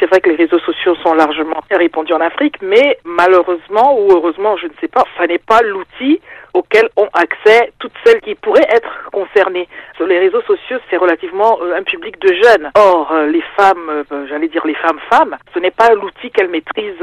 c'est vrai que les réseaux sociaux sont largement répandus en Afrique, mais malheureusement ou heureusement, je ne sais pas, ça n'est pas l'outil auquel ont accès toutes celles qui pourraient être concernées. Sur les réseaux sociaux, c'est relativement un public de jeunes. Or, les femmes, j'allais dire les femmes, ce n'est pas l'outil qu'elles maîtrisent,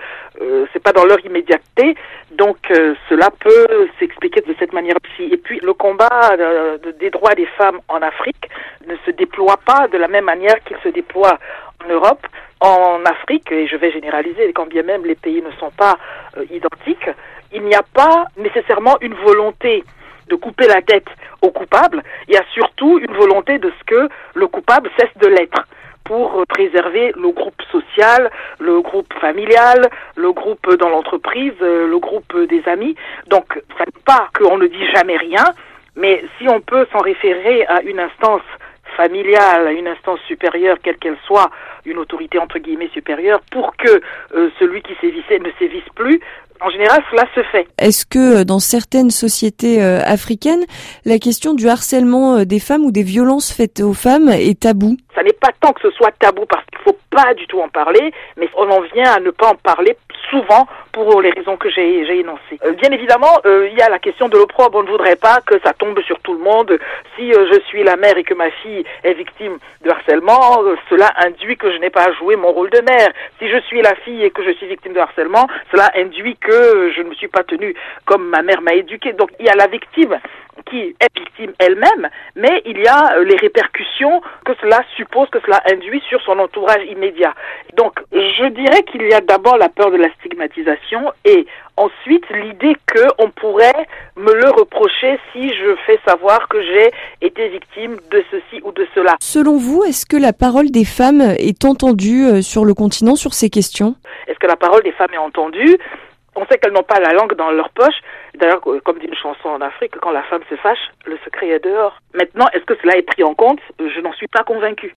c'est pas dans leur immédiateté, donc cela peut s'expliquer de cette manière-ci. Et puis, le combat des droits des femmes en Afrique ne se déploie pas de la même manière qu'il se déploie en Europe. En Afrique, et je vais généraliser, quand bien même les pays ne sont pas identiques, il n'y a pas nécessairement une volonté de couper la tête au coupable, il y a surtout une volonté de ce que le coupable cesse de l'être pour préserver le groupe social, le groupe familial, le groupe dans l'entreprise, le groupe des amis. Donc, ça n'est pas qu'on ne dit jamais rien, mais si on peut s'en référer à une instance familiale, à une instance supérieure, quelle qu'elle soit, une autorité entre guillemets supérieure, pour que celui qui sévissait ne sévisse plus, en général, cela se fait. Est-ce que dans certaines sociétés africaines, la question du harcèlement des femmes ou des violences faites aux femmes est tabou? Ça n'est pas tant que ce soit tabou parce qu'il ne faut pas du tout en parler, mais on en vient à ne pas en parler souvent pour les raisons que j'ai énoncées. Bien évidemment, il y a la question de l'opprobre. On ne voudrait pas que ça tombe sur tout le monde. Si je suis la mère et que ma fille est victime de harcèlement, cela induit que je n'ai pas à jouer mon rôle de mère. Si je suis la fille et que je suis victime de harcèlement, cela induit que je ne me suis pas tenue comme ma mère m'a éduquée. Donc il y a la victime qui est victime elle-même, mais il y a les répercussions que cela suppose, que cela induit sur son entourage immédiat. Donc, je dirais qu'il y a d'abord la peur de la stigmatisation et ensuite l'idée qu'on pourrait me le reprocher si je fais savoir que j'ai été victime de ceci ou de cela. Selon vous, est-ce que la parole des femmes est entendue sur le continent sur ces questions? Est-ce que la parole des femmes est entendue? On sait qu'elles n'ont pas la langue dans leur poche. D'ailleurs, comme dit une chanson en Afrique, quand la femme se fâche, le secret est dehors. Maintenant, est-ce que cela est pris en compte? Je n'en suis pas convaincue.